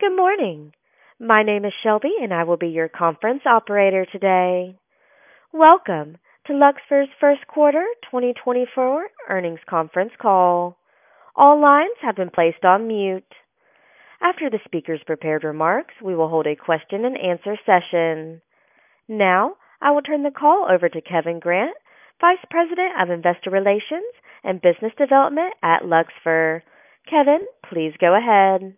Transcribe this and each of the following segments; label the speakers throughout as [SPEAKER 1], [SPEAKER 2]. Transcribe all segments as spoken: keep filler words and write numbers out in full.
[SPEAKER 1] Good morning. My name is Shelby, and I will be your conference operator today. Welcome to Luxfer's first quarter twenty twenty-four earnings conference call. All lines have been placed on mute. After the speaker's prepared remarks, we will hold a question and answer session. Now, I will turn the call over to Kevin Grant, Vice President of Investor Relations and Business Development at Luxfer. Kevin, please go ahead.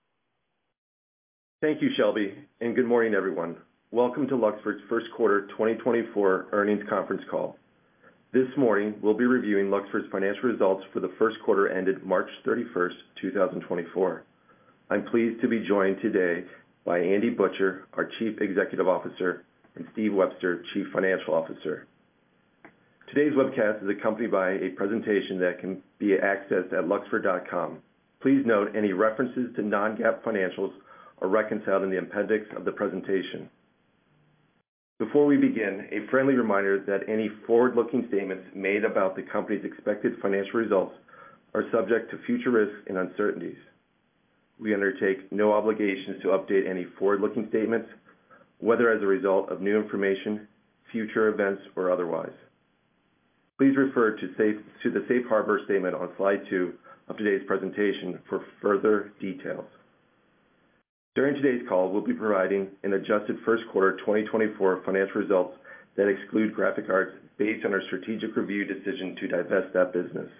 [SPEAKER 2] Thank you, Shelby, and good morning, everyone. Welcome to Luxfer's first quarter twenty twenty-four earnings conference call. This morning, we'll be reviewing Luxfer's financial results for the first quarter ended March thirty-first, twenty twenty-four. I'm pleased to be joined today by Andy Butcher, our Chief Executive Officer, and Steve Webster, Chief Financial Officer. Today's webcast is accompanied by a presentation that can be accessed at luxfer dot com. Please note any references to non-GAAP financials are reconciled in the appendix of the presentation. Before we begin, a friendly reminder that any forward-looking statements made about the company's expected financial results are subject to future risks and uncertainties. We undertake no obligations to update any forward-looking statements, whether as a result of new information, future events, or otherwise. Please refer to, safe, to the Safe Harbor statement on slide two of today's presentation for further details. During today's call, we'll be providing an adjusted first quarter twenty twenty-four financial results that exclude Graphic Arts based on our strategic review decision to divest that business.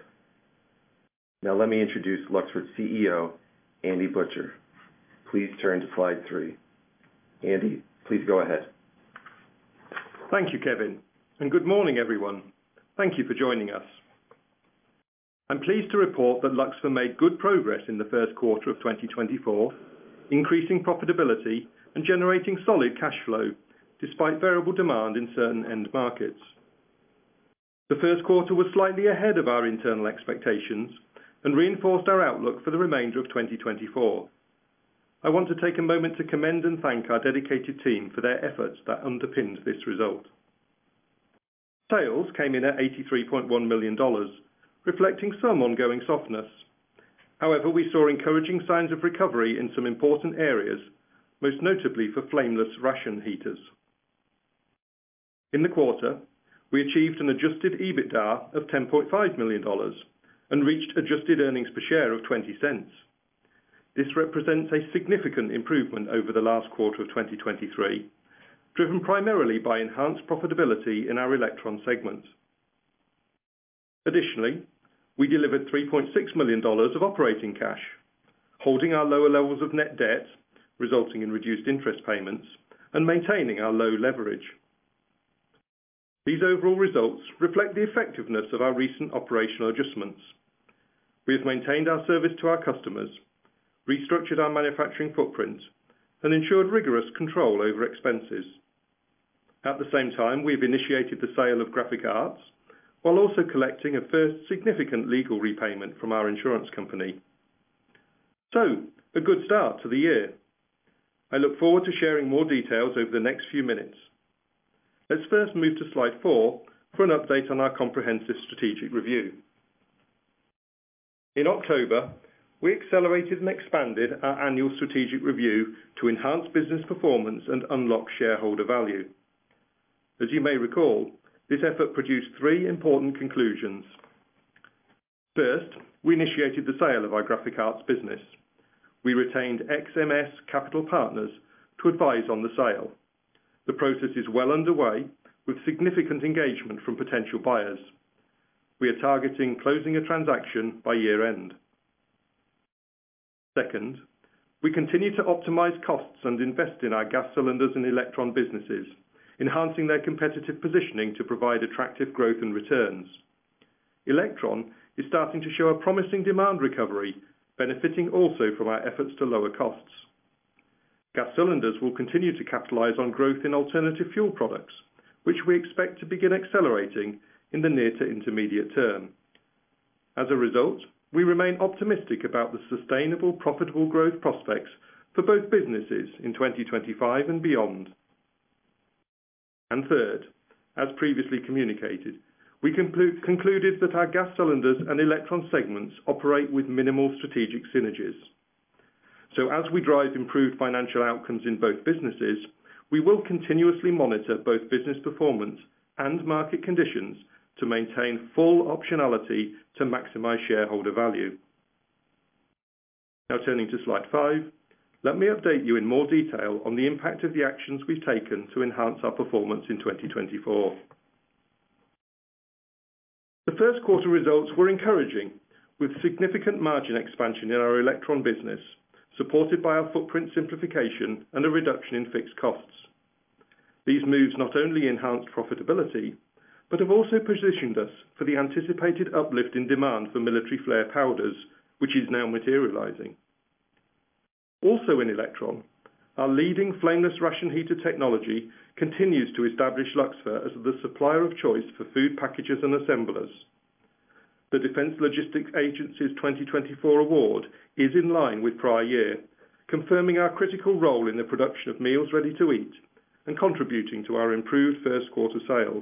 [SPEAKER 2] Now let me introduce Luxfer's C E O, Andy Butcher. Please turn to slide three. Andy, please go ahead.
[SPEAKER 3] Thank you, Kevin, and good morning, everyone. Thank you for joining us. I'm pleased to report that Luxfer made good progress in the first quarter of twenty twenty-four, increasing profitability and generating solid cash flow despite variable demand in certain end markets. The first quarter was slightly ahead of our internal expectations and reinforced our outlook for the remainder of twenty twenty-four. I want to take a moment to commend and thank our dedicated team for their efforts that underpinned this result. Sales came in at eighty-three point one million dollars, reflecting some ongoing softness. However, we saw encouraging signs of recovery in some important areas, most notably for flameless ration heaters. In the quarter, we achieved an adjusted EBITDA of ten point five million dollars and reached adjusted earnings per share of twenty cents. This represents a significant improvement over the last quarter of twenty twenty-three, driven primarily by enhanced profitability in our Elektron segment. Additionally, we delivered three point six million dollars of operating cash, holding our lower levels of net debt, resulting in reduced interest payments, and maintaining our low leverage. These overall results reflect the effectiveness of our recent operational adjustments. We have maintained our service to our customers, restructured our manufacturing footprint, and ensured rigorous control over expenses. At the same time, we've initiated the sale of Graphic Arts, while also collecting a first significant legal repayment from our insurance company. So, a good start to the year. I look forward to sharing more details over the next few minutes. Let's first move to slide four for an update on our comprehensive strategic review. In October, we accelerated and expanded our annual strategic review to enhance business performance and unlock shareholder value. As you may recall, this effort produced three important conclusions. First, we initiated the sale of our Graphic Arts business. We retained X M S Capital Partners to advise on the sale. The process is well underway, with significant engagement from potential buyers. We are targeting closing a transaction by year-end. Second, we continue to optimize costs and invest in our gas cylinders and Elektron businesses, enhancing their competitive positioning to provide attractive growth and returns. Elektron is starting to show a promising demand recovery, benefiting also from our efforts to lower costs. Gas cylinders will continue to capitalize on growth in alternative fuel products, which we expect to begin accelerating in the near to intermediate term. As a result, we remain optimistic about the sustainable, profitable growth prospects for both businesses in twenty twenty-five and beyond. And third, as previously communicated, we conclu- concluded that our gas cylinders and Elektron segments operate with minimal strategic synergies. So as we drive improved financial outcomes in both businesses, we will continuously monitor both business performance and market conditions to maintain full optionality to maximize shareholder value. Now turning to slide five, let me update you in more detail on the impact of the actions we've taken to enhance our performance in twenty twenty-four. The first quarter results were encouraging, with significant margin expansion in our Elektron business, supported by our footprint simplification and a reduction in fixed costs. These moves not only enhanced profitability, but have also positioned us for the anticipated uplift in demand for military flare powders, which is now materializing. Also in Elektron, our leading flameless ration heater technology continues to establish Luxfer as the supplier of choice for food packagers and assemblers. The Defense Logistics Agency's twenty twenty-four award is in line with prior year, confirming our critical role in the production of meals ready to eat and contributing to our improved first quarter sales.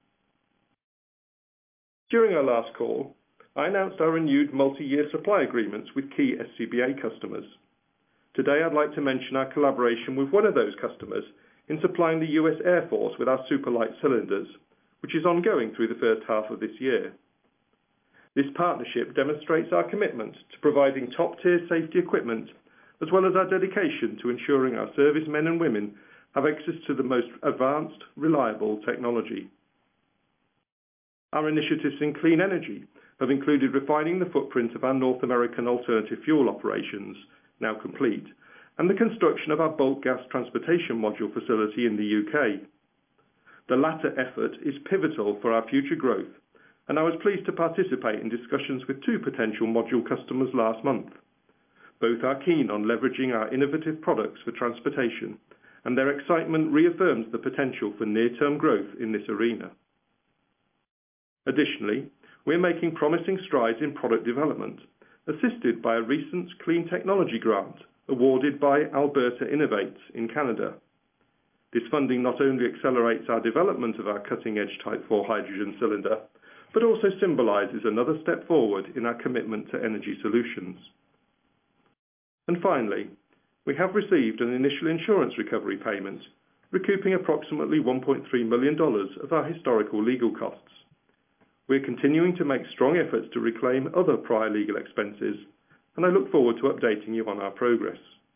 [SPEAKER 3] During our last call, I announced our renewed multi-year supply agreements with key S C B A customers. Today, I'd like to mention our collaboration with one of those customers in supplying the U S Air Force with our Superlight cylinders, which is ongoing through the first half of this year. This partnership demonstrates our commitment to providing top-tier safety equipment, as well as our dedication to ensuring our servicemen and women have access to the most advanced, reliable technology. Our initiatives in clean energy have included refining the footprint of our North American alternative fuel operations, now complete, and the construction of our bulk gas transportation module facility in the U K. The latter effort is pivotal for our future growth, and I was pleased to participate in discussions with two potential module customers last month. Both are keen on leveraging our innovative products for transportation, and their excitement reaffirms the potential for near-term growth in this arena. Additionally, we're making promising strides in product development, assisted by a recent clean technology grant awarded by Alberta Innovates in Canada. This funding not only accelerates our development of our cutting-edge Type four hydrogen cylinder, but also symbolizes another step forward in our commitment to energy solutions. And finally, we have received an initial insurance recovery payment, recouping approximately one point three million dollars of our historical legal costs. We're continuing to make strong efforts to reclaim other prior legal expenses, and I look forward to updating you on our progress.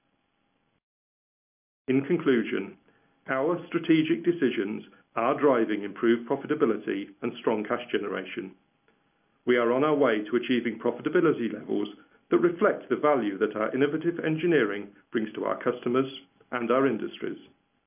[SPEAKER 3] In conclusion, our strategic decisions are driving improved profitability and strong cash generation. We are on our way to achieving profitability levels that reflect the value that our innovative engineering brings to our customers and our industries.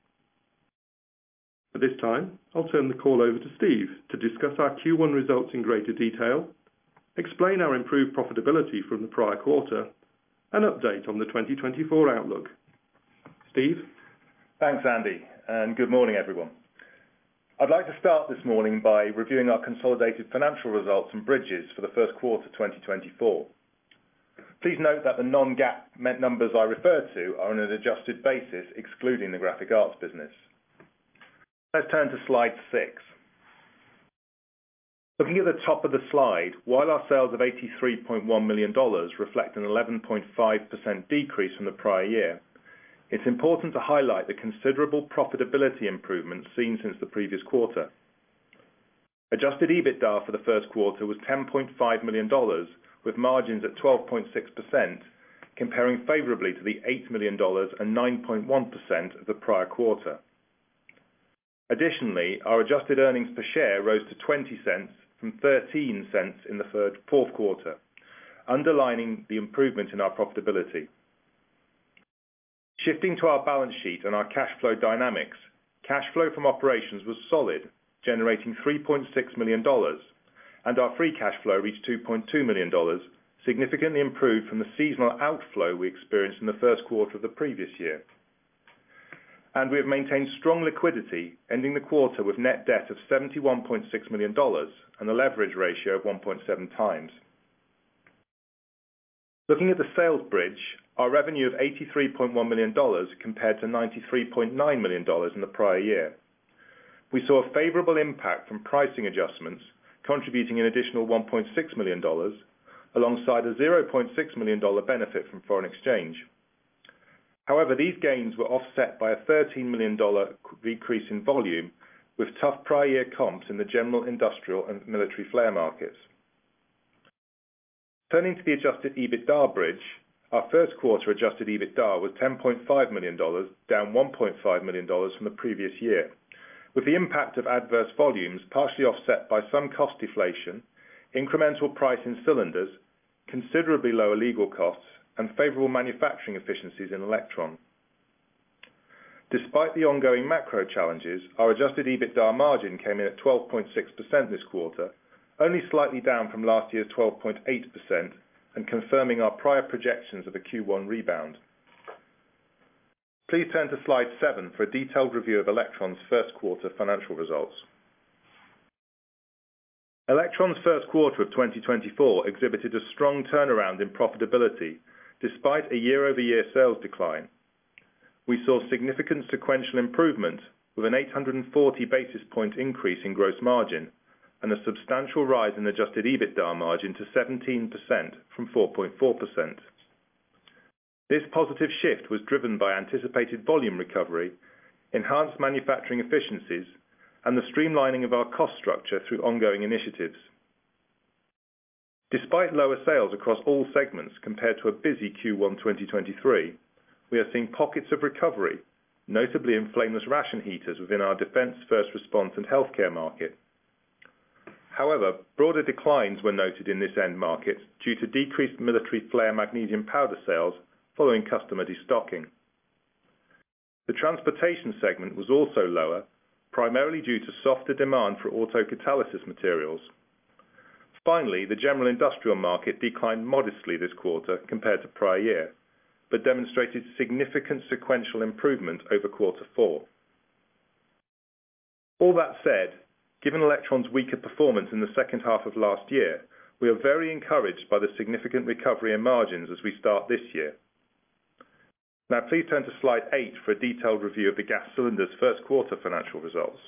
[SPEAKER 3] At this time, I'll turn the call over to Steve to discuss our Q one results in greater detail, explain our improved profitability from the prior quarter, and update on the twenty twenty-four outlook. Steve?
[SPEAKER 4] Thanks, Andy, and good morning, everyone. I'd like to start this morning by reviewing our consolidated financial results and bridges for the first quarter twenty twenty-four. Please note that the non-GAAP numbers I refer to are on an adjusted basis, excluding the Graphic Arts business. Let's turn to slide six. Looking at the top of the slide, while our sales of eighty-three point one million dollars reflect an eleven point five percent decrease from the prior year, it's important to highlight the considerable profitability improvements seen since the previous quarter. Adjusted EBITDA for the first quarter was ten point five million dollars, with margins at twelve point six percent, comparing favorably to the eight million dollars and nine point one percent of the prior quarter. Additionally, our adjusted earnings per share rose to twenty cents from thirteen cents in the third, fourth quarter, underlining the improvement in our profitability. Shifting to our balance sheet and our cash flow dynamics, cash flow from operations was solid, generating three point six million dollars, and our free cash flow reached two point two million dollars, significantly improved from the seasonal outflow we experienced in the first quarter of the previous year. And we have maintained strong liquidity, ending the quarter with net debt of seventy-one point six million dollars and a leverage ratio of one point seven times. Looking at the sales bridge, our revenue of eighty-three point one million dollars compared to ninety-three point nine million dollars in the prior year. We saw a favorable impact from pricing adjustments, contributing an additional one point six million dollars, alongside a zero point six million dollars benefit from foreign exchange. However, these gains were offset by a thirteen million dollars decrease in volume, with tough prior year comps in the general industrial and military flare markets. Turning to the adjusted EBITDA bridge, our first quarter adjusted EBITDA was ten point five million dollars, down one point five million dollars from the previous year, with the impact of adverse volumes partially offset by some cost deflation, incremental price in cylinders, considerably lower legal costs, and favorable manufacturing efficiencies in Elektron. Despite the ongoing macro challenges, our adjusted EBITDA margin came in at twelve point six percent this quarter, only slightly down from last year's twelve point eight percent, and confirming our prior projections of a Q one rebound. Please turn to slide seven for a detailed review of Elektron's first quarter financial results. Elektron's first quarter of twenty twenty-four exhibited a strong turnaround in profitability, despite a year-over-year sales decline. We saw significant sequential improvement with an eight hundred forty basis point increase in gross margin and a substantial rise in adjusted EBITDA margin to seventeen percent from four point four percent. This positive shift was driven by anticipated volume recovery, enhanced manufacturing efficiencies, and the streamlining of our cost structure through ongoing initiatives. Despite lower sales across all segments compared to a busy Q one twenty twenty-three, we are seeing pockets of recovery, notably in flameless ration heaters within our defense, first response, and healthcare market. However, broader declines were noted in this end market due to decreased military flare magnesium powder sales following customer destocking. The transportation segment was also lower, primarily due to softer demand for autocatalysis materials. Finally, the general industrial market declined modestly this quarter compared to prior year, but demonstrated significant sequential improvement over quarter four. All that said, given Elektron's weaker performance in the second half of last year, we are very encouraged by the significant recovery in margins as we start this year. Now please turn to slide eight for a detailed review of the gas cylinders first quarter financial results.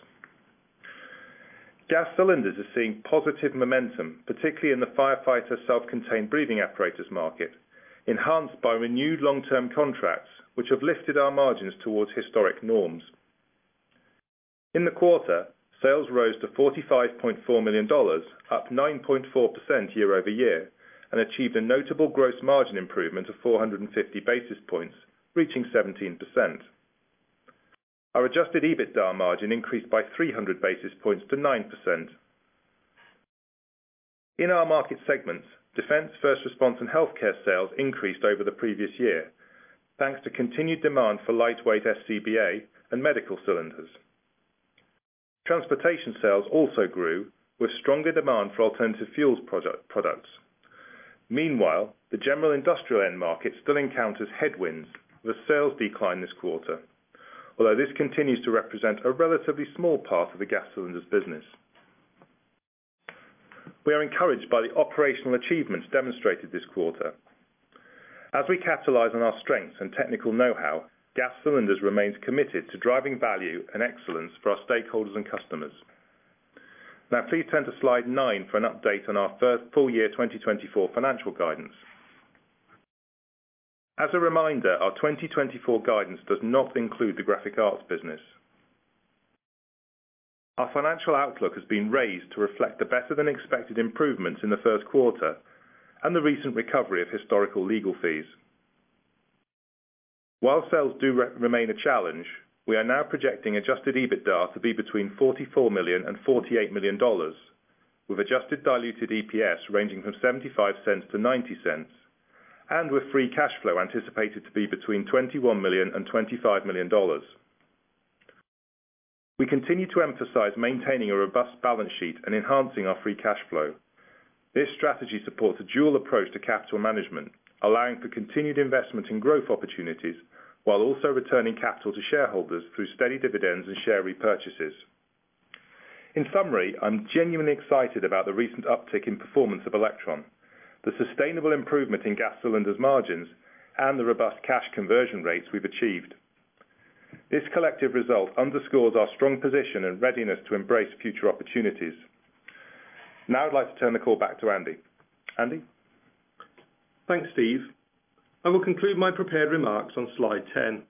[SPEAKER 4] Gas cylinders are seeing positive momentum, particularly in the firefighter self-contained breathing apparatus market, enhanced by renewed long-term contracts, which have lifted our margins towards historic norms. In the quarter, sales rose to forty-five point four million dollars, up nine point four percent year over year, and achieved a notable gross margin improvement of four hundred fifty basis points, reaching seventeen percent. Our adjusted EBITDA margin increased by three hundred basis points to nine percent. In our market segments, defense, first response, and healthcare sales increased over the previous year, thanks to continued demand for lightweight S C B A and medical cylinders. Transportation sales also grew, with stronger demand for alternative fuels product, products. Meanwhile, the general industrial end market still encounters headwinds, with a sales decline this quarter, although this continues to represent a relatively small part of the gas cylinders business. We are encouraged by the operational achievements demonstrated this quarter. As we capitalize on our strengths and technical know-how, Gas Cylinders remains committed to driving value and excellence for our stakeholders and customers. Now please turn to slide nine for an update on our first full year twenty twenty-four financial guidance. As a reminder, our twenty twenty-four guidance does not include the Graphic Arts business. Our financial outlook has been raised to reflect the better-than-expected improvements in the first quarter and the recent recovery of historical legal fees. While sales do re- remain a challenge, we are now projecting adjusted EBITDA to be between forty-four million dollars and forty-eight million dollars, with adjusted diluted E P S ranging from seventy-five cents to ninety cents, and with free cash flow anticipated to be between twenty-one million dollars and twenty-five million dollars. We continue to emphasize maintaining a robust balance sheet and enhancing our free cash flow. This strategy supports a dual approach to capital management, allowing for continued investment in growth opportunities while also returning capital to shareholders through steady dividends and share repurchases. In summary, I'm genuinely excited about the recent uptick in performance of Elektron, the sustainable improvement in gas cylinders margins, and the robust cash conversion rates we've achieved. This collective result underscores our strong position and readiness to embrace future opportunities. Now I'd like to turn the call back to Andy. Andy?
[SPEAKER 3] Thanks, Steve. I will conclude my prepared remarks on slide ten.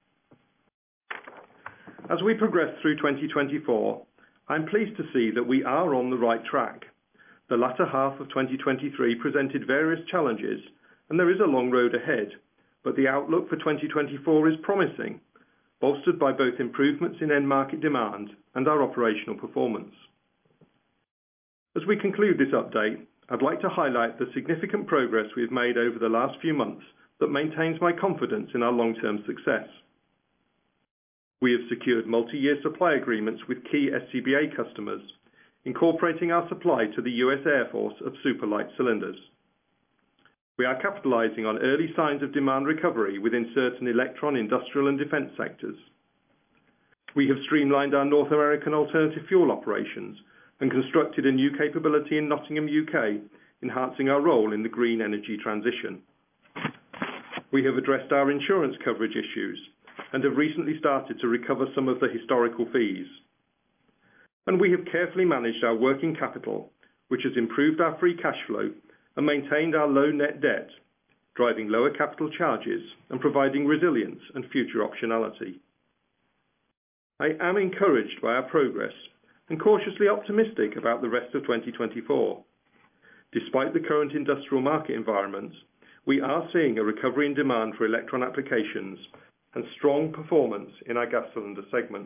[SPEAKER 3] As we progress through twenty twenty-four, I'm pleased to see that we are on the right track. The latter half of twenty twenty-three presented various challenges, and there is a long road ahead, but the outlook for twenty twenty-four is promising, bolstered by both improvements in end market demand and our operational performance. As we conclude this update, I'd like to highlight the significant progress we've made over the last few months that maintains my confidence in our long-term success. We have secured multi-year supply agreements with key S C B A customers, incorporating our supply to the U S Air Force of super-light cylinders. We are capitalizing on early signs of demand recovery within certain electron, industrial, and defense sectors. We have streamlined our North American alternative fuel operations and constructed a new capability in Nottingham, U K, enhancing our role in the green energy transition. We have addressed our insurance coverage issues and have recently started to recover some of the historical fees. And we have carefully managed our working capital, which has improved our free cash flow and maintained our low net debt, driving lower capital charges and providing resilience and future optionality. I am encouraged by our progress and cautiously optimistic about the rest of twenty twenty-four. Despite the current industrial market environment, we are seeing a recovery in demand for electron applications and strong performance in our gas cylinder segment.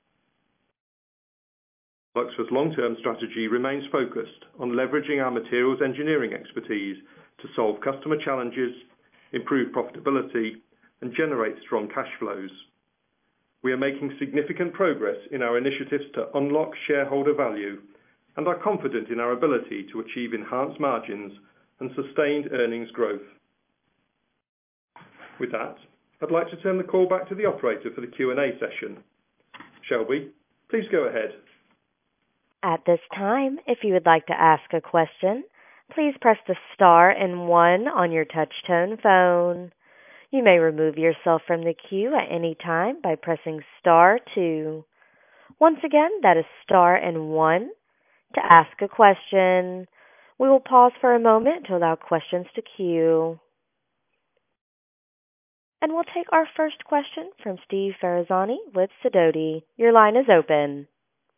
[SPEAKER 3] Luxfer's long-term strategy remains focused on leveraging our materials engineering expertise to solve customer challenges, improve profitability, and generate strong cash flows. We are making significant progress in our initiatives to unlock shareholder value and are confident in our ability to achieve enhanced margins and sustained earnings growth. With that, I'd like to turn the call back to the operator for the Q and A session. Shelby, please go ahead.
[SPEAKER 1] At this time, if you would like to ask a question, please press the star and one on your touch-tone phone. You may remove yourself from the queue at any time by pressing star two. Once again, that is star and one to ask a question. We will pause for a moment to allow questions to queue. And we'll take our first question from Steve Ferazani with Sidoti. Your line is open.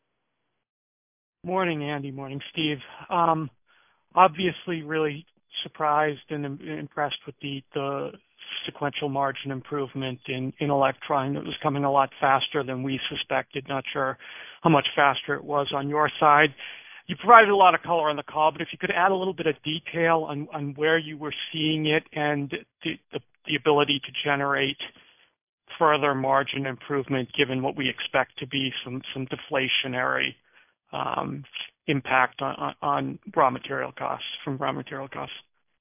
[SPEAKER 5] Morning, Andy. Morning, Steve. Um, obviously, really surprised and impressed with the, the sequential margin improvement in, in Electron. It was coming a lot faster than we suspected. Not sure how much faster it was on your side. You provided a lot of color on the call, but if you could add a little bit of detail on, on where you were seeing it and the, the, the ability to generate further margin improvement, given what we expect to be some, some deflationary um, impact on, on raw material costs from raw material costs.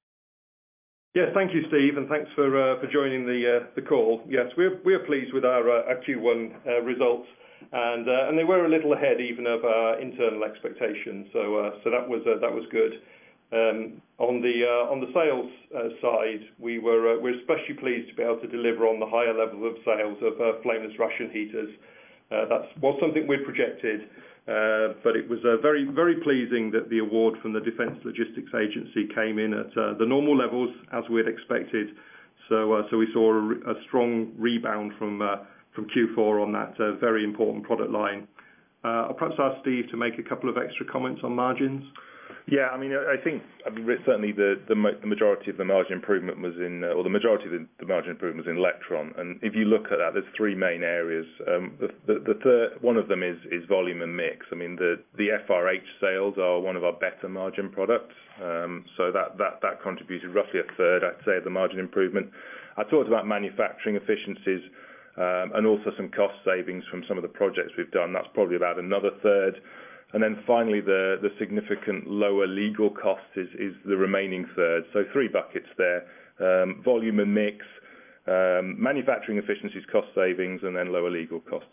[SPEAKER 3] Yeah, thank you, Steve, and thanks for uh, for joining the uh, the call. Yes, we're we're pleased with our, uh, our Q one uh, results, and uh, and they were a little ahead even of our internal expectations. So uh, so that was uh, that was good. Um, on the uh, on the sales uh, side, we were uh, we're especially pleased to be able to deliver on the higher level of sales of uh, flameless ration heaters. Uh, that was something we'd projected. Uh, but it was uh, very, very pleasing that the award from the Defence Logistics Agency came in at uh, the normal levels as we had expected. So, uh, so we saw a, a strong rebound from uh, from Q four on that uh, very important product line. Uh, I'll perhaps ask Steve to make a couple of extra comments on margins.
[SPEAKER 4] Yeah, I mean, I think I mean, certainly the, the the majority of the margin improvement was in, or the majority of the, the margin improvement was in Electron. And if you look at that, there's three main areas. Um, the, the, the third, one of them is is volume and mix. I mean, the the F R H sales are one of our better margin products, um, so that that that contributed roughly a third, I'd say, of the margin improvement. I talked about manufacturing efficiencies um, and also some cost savings from some of the projects we've done. That's probably about another third. And then finally, the, the significant lower legal costs is, is the remaining third. So three buckets there, um, volume and mix, um, manufacturing efficiencies, cost savings, and then lower legal costs.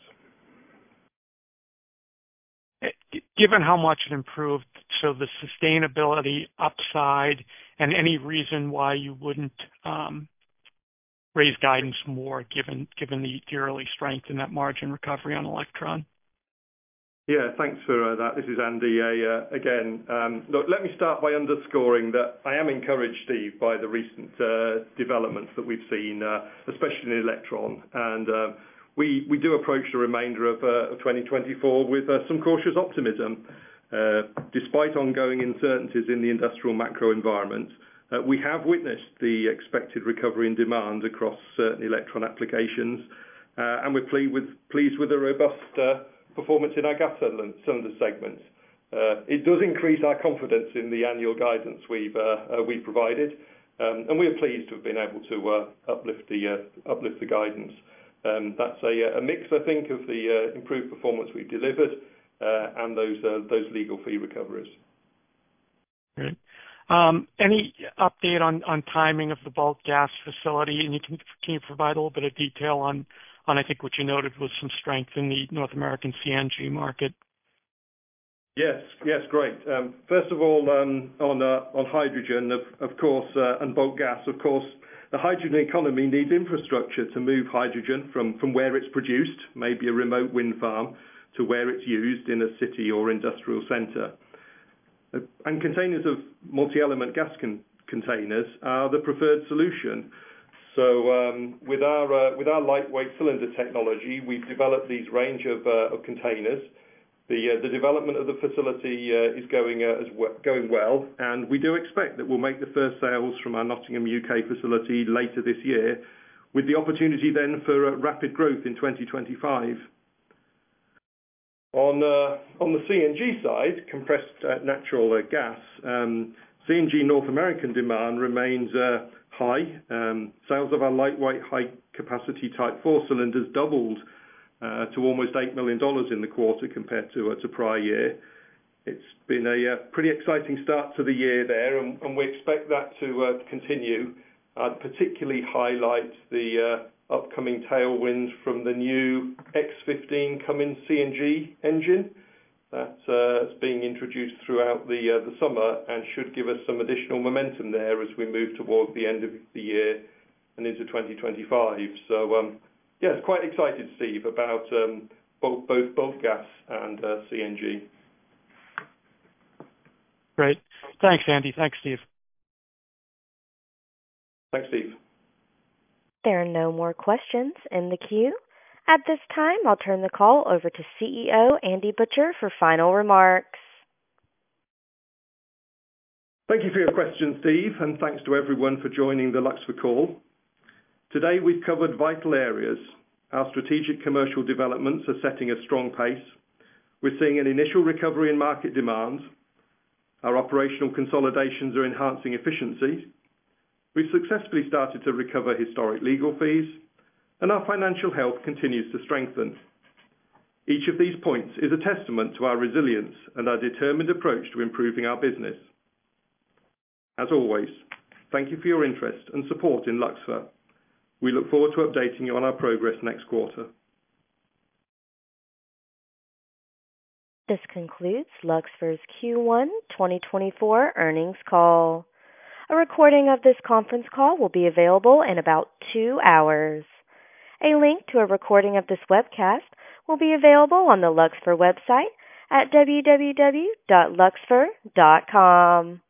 [SPEAKER 5] Given how much it improved, so the sustainability upside and any reason why you wouldn't um, raise guidance more given given the, the early strength in that margin recovery on Electron?
[SPEAKER 3] Yeah, thanks for uh, that. This is Andy uh, again. Um, look, let me start by underscoring that I am encouraged, Steve, by the recent uh, developments that we've seen, uh, especially in Electron. And uh, we, we do approach the remainder of, uh, of twenty twenty-four with uh, some cautious optimism. Uh, despite ongoing uncertainties in the industrial macro environment, uh, we have witnessed the expected recovery in demand across certain Electron applications, uh, and we're pleased with, pleased with the robust uh, performance in our gas cylinder segment. Uh, it does increase our confidence in the annual guidance we've uh, uh, we provided, um, and we are pleased to have been able to uh, uplift the uh, uplift the guidance. Um, that's a, a mix, I think, of the uh, improved performance we've delivered uh, and those uh, those legal fee recoveries.
[SPEAKER 5] Great. Um, any update on, on timing of the bulk gas facility? And you can can you provide a little bit of detail on on I think what you noted was some strength in the North American C N G market?
[SPEAKER 3] Yes, yes, great. Um, first of all, um, on uh, on hydrogen, of, of course, uh, and bulk gas, of course, the hydrogen economy needs infrastructure to move hydrogen from, from where it's produced, maybe a remote wind farm, to where it's used in a city or industrial centre. Uh, and containers of multi-element gas con- containers are the preferred solution. So um, with our uh, with our lightweight cylinder technology, we've developed these range of, uh, of containers. The uh, the development of the facility uh, is going uh, as w- going well, and we do expect that we'll make the first sales from our Nottingham, U K facility later this year, with the opportunity then for uh, rapid growth in twenty twenty-five. On uh, on the C N G side, compressed uh, natural uh, gas, um, C N G North American demand remains uh, high. Um, sales of our lightweight, high-capacity Type four cylinders doubled uh, to almost eight million dollars in the quarter compared to, uh, to prior year. It's been a uh, pretty exciting start to the year there, and, and we expect that to uh, continue. I'd particularly highlight the uh, upcoming tailwinds from the new X fifteen Cummins C N G engine. That's uh, being introduced throughout the uh, the summer and should give us some additional momentum there as we move toward the end of the year and into twenty twenty-five. So, um, yes, quite excited, Steve, about um, both both bulk gas and uh, C N G.
[SPEAKER 5] Great. Thanks, Andy. Thanks, Steve.
[SPEAKER 3] Thanks, Steve.
[SPEAKER 1] There are no more questions in the queue. At this time, I'll turn the call over to C E O Andy Butcher for final remarks.
[SPEAKER 3] Thank you for your question, Steve, and thanks to everyone for joining the Luxfer call. Today, we've covered vital areas. Our strategic commercial developments are setting a strong pace. We're seeing an initial recovery in market demand. Our operational consolidations are enhancing efficiency. We've successfully started to recover historic legal fees, and our financial health continues to strengthen. Each of these points is a testament to our resilience and our determined approach to improving our business. As always, thank you for your interest and support in Luxfer. We look forward to updating you on our progress next quarter.
[SPEAKER 1] This concludes Luxfer's Q one twenty twenty-four earnings call. A recording of this conference call will be available in about two hours. A link to a recording of this webcast will be available on the Luxfer website at w w w dot luxfer dot com.